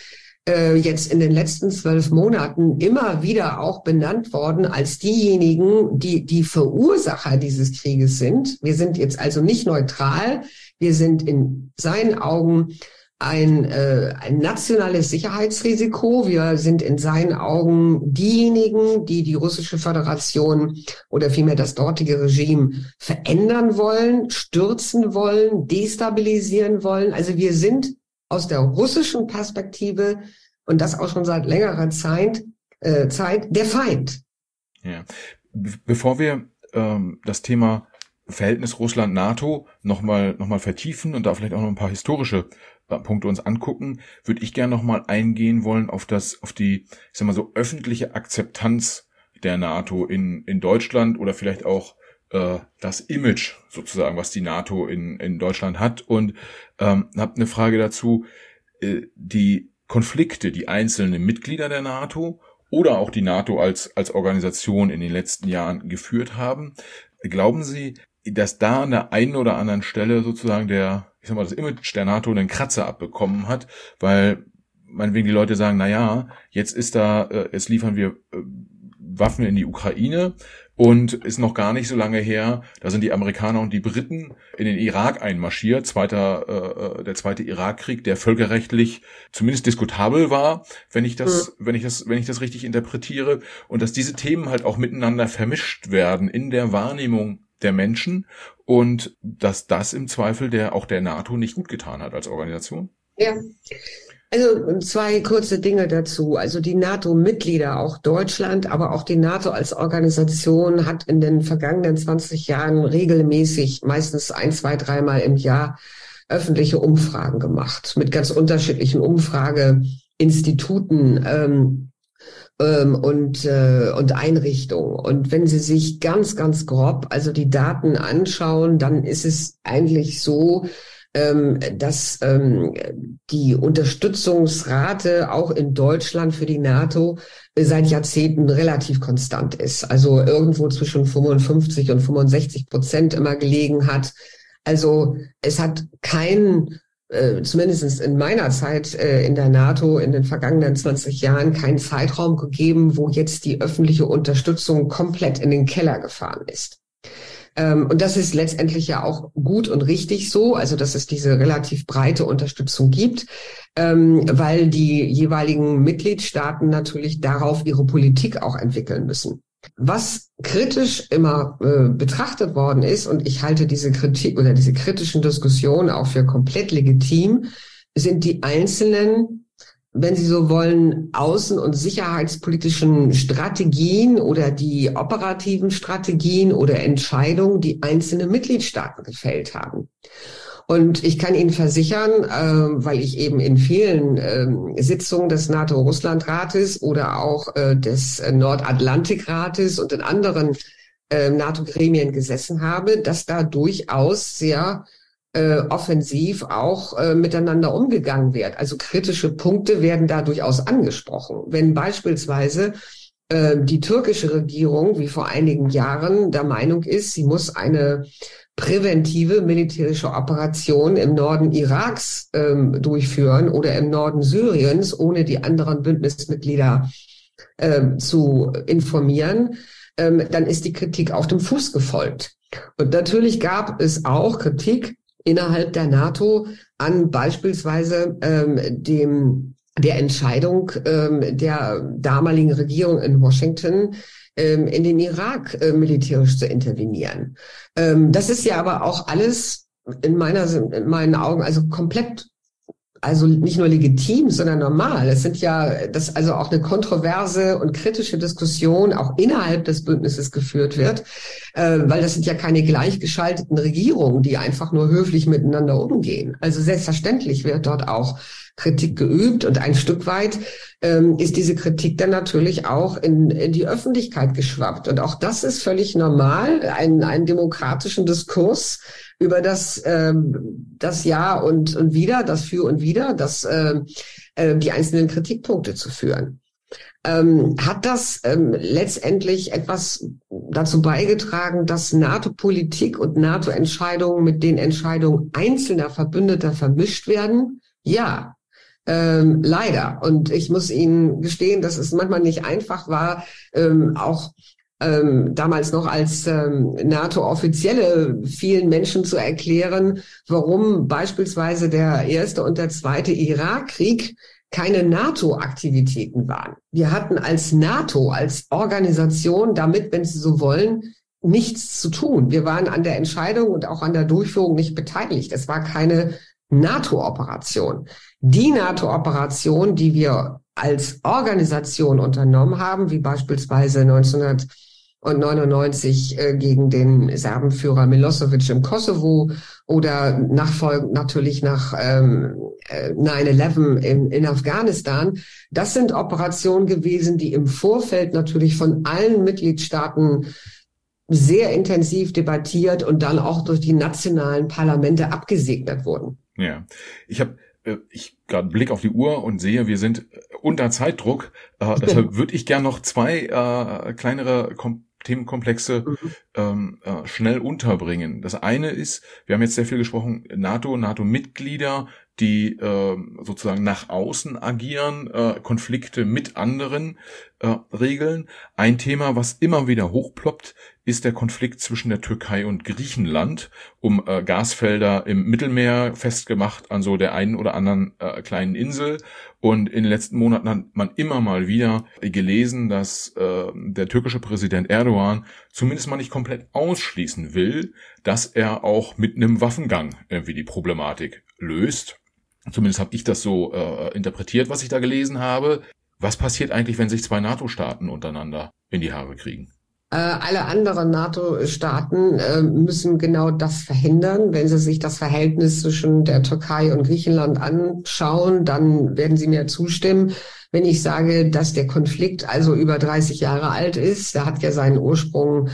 jetzt in den letzten 12 Monaten immer wieder auch benannt worden als diejenigen, die Verursacher dieses Krieges sind. Wir sind jetzt also nicht neutral. Wir sind in seinen Augen ein nationales Sicherheitsrisiko. Wir sind in seinen Augen diejenigen, die die russische Föderation oder vielmehr das dortige Regime verändern wollen, stürzen wollen, destabilisieren wollen. Also wir sind aus der russischen Perspektive und das auch schon seit längerer Zeit der Feind. Ja. Bevor wir das Thema Verhältnis Russland-NATO nochmal vertiefen und da vielleicht auch noch ein paar historische Punkte uns angucken, würde ich gerne nochmal eingehen wollen auf die, ich sag mal so, öffentliche Akzeptanz der NATO in Deutschland oder vielleicht auch das Image sozusagen, was die NATO in Deutschland hat, und habe eine Frage dazu. Die Konflikte, die einzelne Mitglieder der NATO oder auch die NATO als Organisation in den letzten Jahren geführt haben, glauben Sie, dass da an der einen oder anderen Stelle sozusagen das Image der NATO einen Kratzer abbekommen hat, weil meinetwegen die Leute sagen, na ja, jetzt liefern wir Waffen in die Ukraine und ist noch gar nicht so lange her, da sind die Amerikaner und die Briten in den Irak einmarschiert, der zweite Irakkrieg, der völkerrechtlich zumindest diskutabel war, wenn ich das richtig interpretiere, und dass diese Themen halt auch miteinander vermischt werden in der Wahrnehmung der Menschen und dass das im Zweifel auch der NATO nicht gut getan hat als Organisation? Ja. Also 2 kurze Dinge dazu. Also die NATO-Mitglieder, auch Deutschland, aber auch die NATO als Organisation hat in den vergangenen 20 Jahren regelmäßig, meistens 1, 2, 3 Mal im Jahr, öffentliche Umfragen gemacht mit ganz unterschiedlichen Umfrageinstituten und Einrichtungen. Und wenn Sie sich ganz, ganz grob also die Daten anschauen, dann ist es eigentlich so, dass die Unterstützungsrate auch in Deutschland für die NATO seit Jahrzehnten relativ konstant ist. Also irgendwo zwischen 55 und 65% immer gelegen hat. Also es hat zumindest in meiner Zeit in der NATO in den vergangenen 20 Jahren keinen Zeitraum gegeben, wo jetzt die öffentliche Unterstützung komplett in den Keller gefahren ist. Und das ist letztendlich ja auch gut und richtig so, also dass es diese relativ breite Unterstützung gibt, weil die jeweiligen Mitgliedstaaten natürlich darauf ihre Politik auch entwickeln müssen. Was kritisch immer betrachtet worden ist, und ich halte diese Kritik oder diese kritischen Diskussionen auch für komplett legitim, sind die einzelnen, wenn Sie so wollen, außen- und sicherheitspolitischen Strategien oder die operativen Strategien oder Entscheidungen, die einzelne Mitgliedstaaten gefällt haben. Und ich kann Ihnen versichern, weil ich eben in vielen Sitzungen des NATO-Russland-Rates oder auch des Nordatlantik-Rates und in anderen NATO-Gremien gesessen habe, dass da durchaus sehr offensiv auch miteinander umgegangen wird. Also kritische Punkte werden da durchaus angesprochen. Wenn beispielsweise die türkische Regierung, wie vor einigen Jahren, der Meinung ist, sie muss eine präventive militärische Operation im Norden Iraks durchführen oder im Norden Syriens, ohne die anderen Bündnismitglieder zu informieren, dann ist die Kritik auf dem Fuß gefolgt. Und natürlich gab es auch Kritik innerhalb der NATO an beispielsweise der Entscheidung der damaligen Regierung in Washington, in den Irak militärisch zu intervenieren. Das ist ja aber auch alles in meinen Augen also komplett, also nicht nur legitim, sondern normal. Das ist also auch eine kontroverse und kritische Diskussion auch innerhalb des Bündnisses geführt wird, weil das sind ja keine gleichgeschalteten Regierungen, die einfach nur höflich miteinander umgehen. Also selbstverständlich wird dort auch Kritik geübt und ein Stück weit ist diese Kritik dann natürlich auch in die Öffentlichkeit geschwappt. Und auch das ist völlig normal, einen demokratischen Diskurs über das Ja und Wider, das Für und Wider, die einzelnen Kritikpunkte zu führen. Hat das letztendlich etwas dazu beigetragen, dass NATO-Politik und NATO-Entscheidungen mit den Entscheidungen einzelner Verbündeter vermischt werden? Ja. Leider. Und ich muss Ihnen gestehen, dass es manchmal nicht einfach war, auch damals noch als NATO-Offizielle vielen Menschen zu erklären, warum beispielsweise der erste und der zweite Irakkrieg keine NATO-Aktivitäten waren. Wir hatten als NATO, als Organisation damit, wenn Sie so wollen, nichts zu tun. Wir waren an der Entscheidung und auch an der Durchführung nicht beteiligt. Es war keine NATO-Operation. Die NATO-Operation, die wir als Organisation unternommen haben, wie beispielsweise 1999 gegen den Serbenführer Milosevic im Kosovo oder nachfolgend natürlich nach 9/11 in Afghanistan, das sind Operationen gewesen, die im Vorfeld natürlich von allen Mitgliedstaaten sehr intensiv debattiert und dann auch durch die nationalen Parlamente abgesegnet wurden. Ja, ich gerade einen Blick auf die Uhr und sehe, wir sind unter Zeitdruck. Deshalb würde ich gern noch zwei kleinere Themenkomplexe schnell unterbringen. Das eine ist, wir haben jetzt sehr viel gesprochen, NATO-Mitglieder, die sozusagen nach außen agieren, Konflikte mit anderen regeln. Ein Thema, was immer wieder hochploppt, ist der Konflikt zwischen der Türkei und Griechenland um Gasfelder im Mittelmeer, festgemacht an so der einen oder anderen kleinen Insel. Und in den letzten Monaten hat man immer mal wieder gelesen, dass der türkische Präsident Erdogan zumindest mal nicht komplett ausschließen will, dass er auch mit einem Waffengang irgendwie die Problematik löst. Zumindest habe ich das so interpretiert, was ich da gelesen habe. Was passiert eigentlich, wenn sich zwei NATO-Staaten untereinander in die Haare kriegen? Alle anderen NATO-Staaten müssen genau das verhindern. Wenn Sie sich das Verhältnis zwischen der Türkei und Griechenland anschauen, dann werden Sie mir zustimmen, wenn ich sage, dass der Konflikt also über 30 Jahre alt ist. Der hat ja seinen Ursprung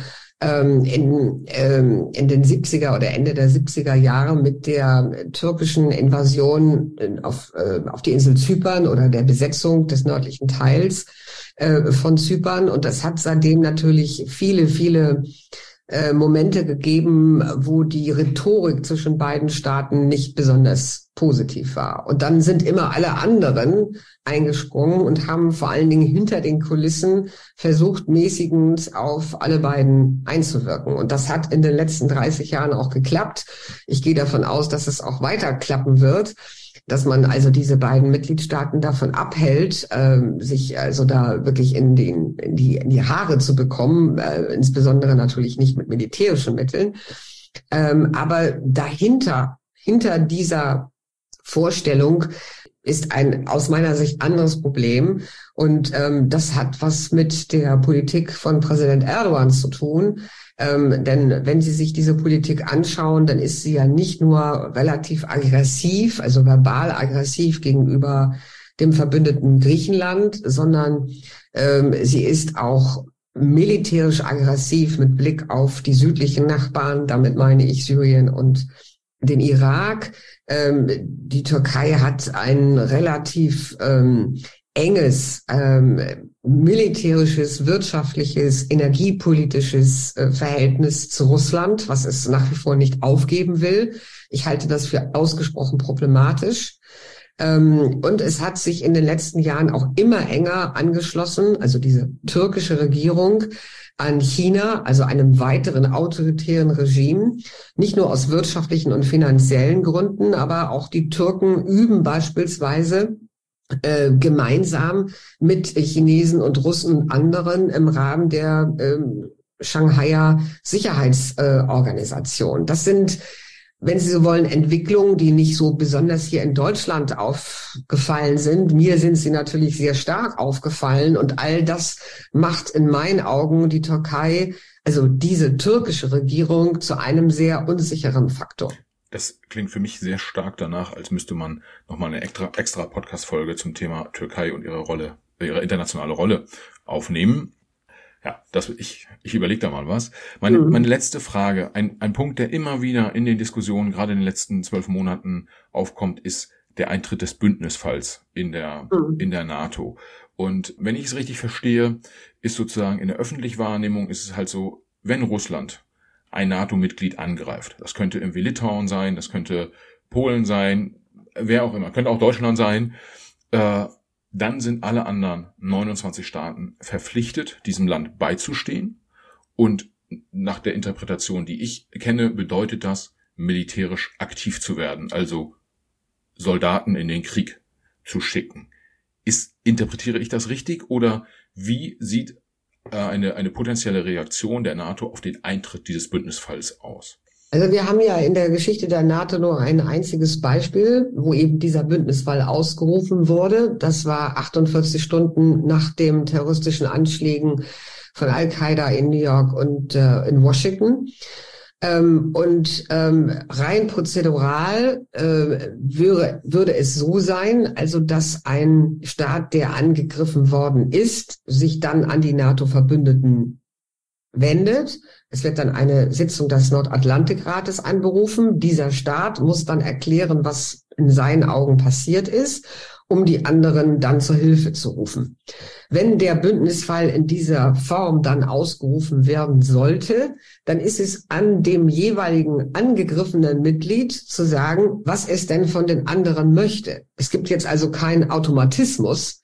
in den 70er oder Ende der 70er Jahre mit der türkischen Invasion auf die Insel Zypern oder der Besetzung des nördlichen Teils von Zypern. Und das hat seitdem natürlich viele Momente gegeben, wo die Rhetorik zwischen beiden Staaten nicht besonders positiv war. Und dann sind immer alle anderen eingesprungen und haben vor allen Dingen hinter den Kulissen versucht, mäßigend auf alle beiden einzuwirken. Und das hat in den letzten 30 Jahren auch geklappt. Ich gehe davon aus, dass es auch weiter klappen wird, dass man also diese beiden Mitgliedstaaten davon abhält, sich also da wirklich in die Haare zu bekommen, insbesondere natürlich nicht mit militärischen Mitteln. Aber hinter dieser Vorstellung ist ein aus meiner Sicht anderes Problem. Und das hat was mit der Politik von Präsident Erdogan zu tun. Denn wenn Sie sich diese Politik anschauen, dann ist sie ja nicht nur relativ aggressiv, also verbal aggressiv gegenüber dem verbündeten Griechenland, sondern sie ist auch militärisch aggressiv mit Blick auf die südlichen Nachbarn. Damit meine ich Syrien und den Irak. Die Türkei hat ein relativ enges militärisches, wirtschaftliches, energiepolitisches Verhältnis zu Russland, was es nach wie vor nicht aufgeben will. Ich halte das für ausgesprochen problematisch. Und es hat sich in den letzten Jahren auch immer enger angeschlossen, also diese türkische Regierung, an China, also einem weiteren autoritären Regime, nicht nur aus wirtschaftlichen und finanziellen Gründen, aber auch die Türken üben beispielsweise gemeinsam mit Chinesen und Russen und anderen im Rahmen der Shanghaier Sicherheitsorganisation. Das sind, wenn Sie so wollen, Entwicklungen, die nicht so besonders hier in Deutschland aufgefallen sind. Mir sind sie natürlich sehr stark aufgefallen und all das macht in meinen Augen die Türkei, also diese türkische Regierung, zu einem sehr unsicheren Faktor. Das klingt für mich sehr stark danach, als müsste man nochmal eine extra Podcast-Folge zum Thema Türkei und ihre internationale Rolle aufnehmen. Ja, ich überlege da mal was. Meine letzte Frage, ein Punkt, der immer wieder in den Diskussionen, gerade in den letzten 12 Monaten aufkommt, ist der Eintritt des Bündnisfalls in der NATO. Und wenn ich es richtig verstehe, ist sozusagen in der öffentlichen Wahrnehmung ist es halt so, wenn Russland ein NATO-Mitglied angreift, das könnte irgendwie Litauen sein, das könnte Polen sein, wer auch immer, könnte auch Deutschland sein, dann sind alle anderen 29 Staaten verpflichtet, diesem Land beizustehen. Und nach der Interpretation, die ich kenne, bedeutet das, militärisch aktiv zu werden, also Soldaten in den Krieg zu schicken. Interpretiere ich das richtig oder wie sieht eine potenzielle Reaktion der NATO auf den Eintritt dieses Bündnisfalls aus? Also wir haben ja in der Geschichte der NATO nur ein einziges Beispiel, wo eben dieser Bündnisfall ausgerufen wurde. Das war 48 Stunden nach den terroristischen Anschlägen von Al-Qaida in New York und in Washington. Rein prozedural würde es so sein, also dass ein Staat, der angegriffen worden ist, sich dann an die NATO-Verbündeten wendet. Es wird dann eine Sitzung des Nordatlantikrates anberufen. Dieser Staat muss dann erklären, was in seinen Augen passiert ist, um die anderen dann zur Hilfe zu rufen. Wenn der Bündnisfall in dieser Form dann ausgerufen werden sollte, dann ist es an dem jeweiligen angegriffenen Mitglied zu sagen, was es denn von den anderen möchte. Es gibt jetzt also keinen Automatismus,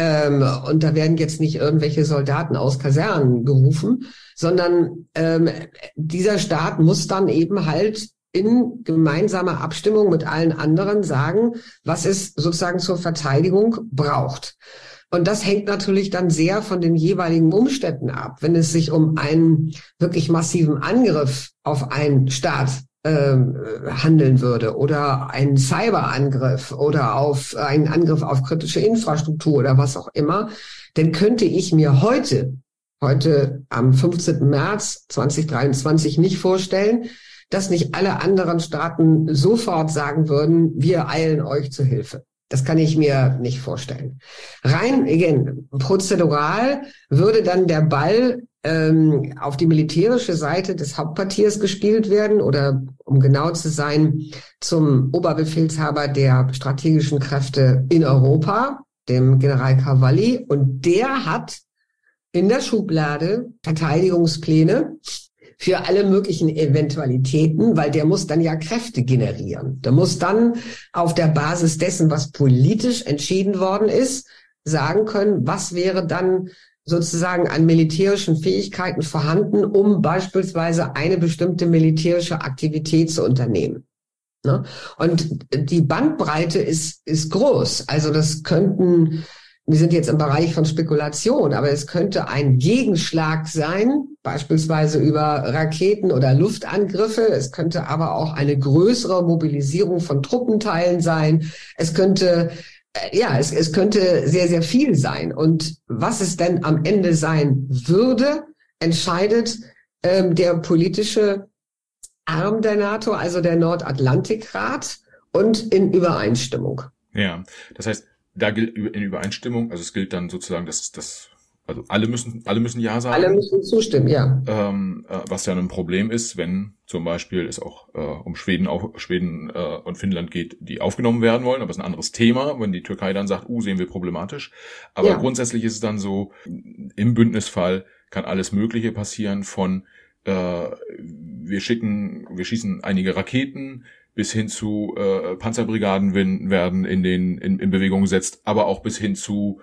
und da werden jetzt nicht irgendwelche Soldaten aus Kasernen gerufen, sondern dieser Staat muss dann eben halt in gemeinsamer Abstimmung mit allen anderen sagen, was es sozusagen zur Verteidigung braucht. Und das hängt natürlich dann sehr von den jeweiligen Umständen ab. Wenn es sich um einen wirklich massiven Angriff auf einen Staat handeln würde oder einen Cyberangriff oder auf einen Angriff auf kritische Infrastruktur oder was auch immer, dann könnte ich mir heute am 15. März 2023 nicht vorstellen, dass nicht alle anderen Staaten sofort sagen würden, wir eilen euch zur Hilfe. Das kann ich mir nicht vorstellen. Rein, prozedural würde dann der Ball auf die militärische Seite des Hauptquartiers gespielt werden oder, um genau zu sein, zum Oberbefehlshaber der strategischen Kräfte in Europa, dem General Cavalli. Und der hat in der Schublade Verteidigungspläne für alle möglichen Eventualitäten, weil der muss dann ja Kräfte generieren. Der muss dann auf der Basis dessen, was politisch entschieden worden ist, sagen können, was wäre dann sozusagen an militärischen Fähigkeiten vorhanden, um beispielsweise eine bestimmte militärische Aktivität zu unternehmen. Ne? Und die Bandbreite ist groß. Also das könnten, wir sind jetzt im Bereich von Spekulation, aber es könnte ein Gegenschlag sein, beispielsweise über Raketen oder Luftangriffe. Es könnte aber auch eine größere Mobilisierung von Truppenteilen sein. Es könnte es könnte sehr, sehr viel sein. Und was es denn am Ende sein würde, entscheidet der politische Arm der NATO, also der Nordatlantikrat, und in Übereinstimmung. Ja, das heißt, da gilt in Übereinstimmung, also es gilt dann sozusagen, also alle müssen Ja sagen. Alle müssen zustimmen, ja. Was ja ein Problem ist, wenn zum Beispiel es auch um Schweden und Finnland geht, die aufgenommen werden wollen, aber es ist ein anderes Thema, wenn die Türkei dann sagt, sehen wir problematisch. Aber grundsätzlich ist es dann so, im Bündnisfall kann alles Mögliche passieren von wir schießen einige Raketen bis hin zu Panzerbrigaden werden in Bewegung gesetzt, aber auch bis hin zu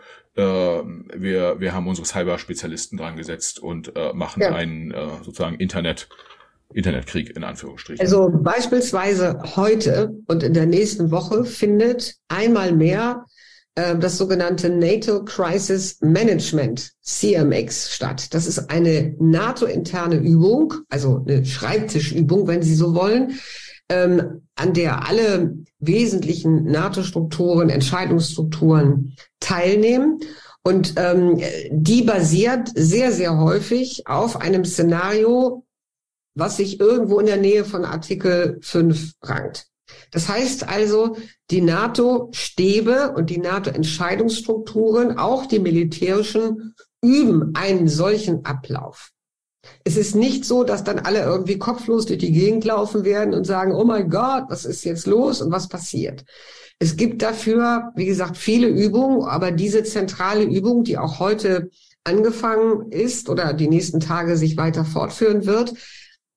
wir haben unsere Cyber-Spezialisten dran gesetzt und machen einen sozusagen Internetkrieg in Anführungsstrichen. Also beispielsweise heute und in der nächsten Woche findet einmal mehr das sogenannte NATO Crisis Management, CMX, statt. Das ist eine NATO-interne Übung, also eine Schreibtischübung, wenn Sie so wollen, an der alle wesentlichen NATO-Strukturen, Entscheidungsstrukturen teilnehmen. Und die basiert sehr, sehr häufig auf einem Szenario, was sich irgendwo in der Nähe von Artikel 5 rankt. Das heißt also, die NATO-Stäbe und die NATO-Entscheidungsstrukturen, auch die militärischen, üben einen solchen Ablauf. Es ist nicht so, dass dann alle irgendwie kopflos durch die Gegend laufen werden und sagen, oh mein Gott, was ist jetzt los und was passiert? Es gibt dafür, wie gesagt, viele Übungen, aber diese zentrale Übung, die auch heute angefangen ist oder die nächsten Tage sich weiter fortführen wird,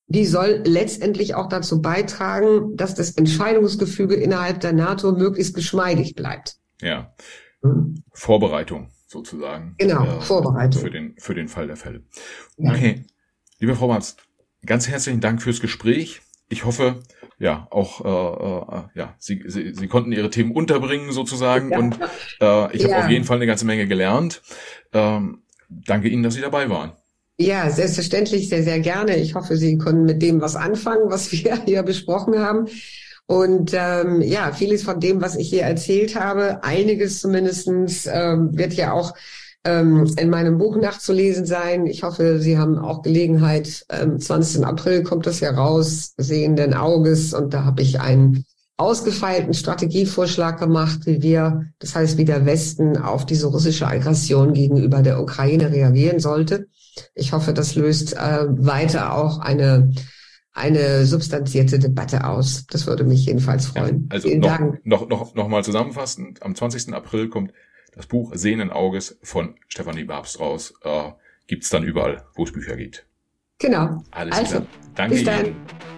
die soll letztendlich auch dazu beitragen, dass das Entscheidungsgefüge innerhalb der NATO möglichst geschmeidig bleibt. Ja, Vorbereitung sozusagen. Genau, Vorbereitung. Für den Fall der Fälle. Ja. Okay, liebe Frau Babst, ganz herzlichen Dank fürs Gespräch. Ich hoffe, ja, auch Sie konnten Ihre Themen unterbringen sozusagen, und ich habe auf jeden Fall eine ganze Menge gelernt. Danke Ihnen, dass Sie dabei waren. Ja, selbstverständlich, sehr, sehr gerne. Ich hoffe, Sie können mit dem was anfangen, was wir hier besprochen haben. Und vieles von dem, was ich hier erzählt habe, einiges zumindestens wird ja auch in meinem Buch nachzulesen sein. Ich hoffe, Sie haben auch Gelegenheit. 20. April kommt das ja raus, sehenden Auges. Und da habe ich einen ausgefeilten Strategievorschlag gemacht, wie der Westen auf diese russische Aggression gegenüber der Ukraine reagieren sollte. Ich hoffe, das löst weiter auch eine substanzierte Debatte aus. Das würde mich jedenfalls freuen. Ja, also Vielen Dank. Noch mal zusammenfassend, am 20. April kommt das Buch Sehenden Auges von Stefanie Babst raus. Gibt's dann überall, wo es Bücher gibt. Genau. Alles klar. Danke bis dann. Ihnen.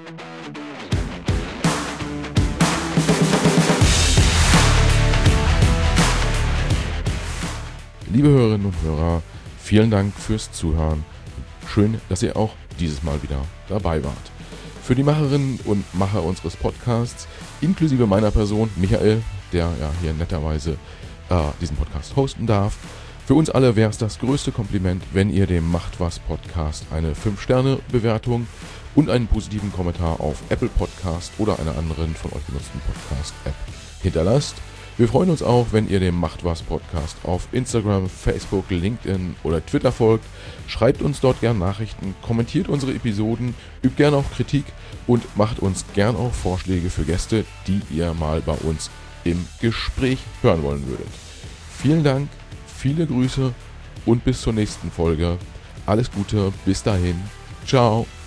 Liebe Hörerinnen und Hörer, vielen Dank fürs Zuhören. Schön, dass ihr auch dieses Mal wieder dabei wart. Für die Macherinnen und Macher unseres Podcasts, inklusive meiner Person, Michael, der ja hier netterweise diesen Podcast hosten darf. Für uns alle wäre es das größte Kompliment, wenn ihr dem Macht was Podcast eine 5-Sterne-Bewertung und einen positiven Kommentar auf Apple Podcast oder einer anderen von euch benutzten Podcast-App hinterlasst. Wir freuen uns auch, wenn ihr dem Macht was Podcast auf Instagram, Facebook, LinkedIn oder Twitter folgt. Schreibt uns dort gern Nachrichten, kommentiert unsere Episoden, übt gern auch Kritik und macht uns gern auch Vorschläge für Gäste, die ihr mal bei uns im Gespräch hören wollen würdet. Vielen Dank, viele Grüße und bis zur nächsten Folge. Alles Gute, bis dahin. Ciao.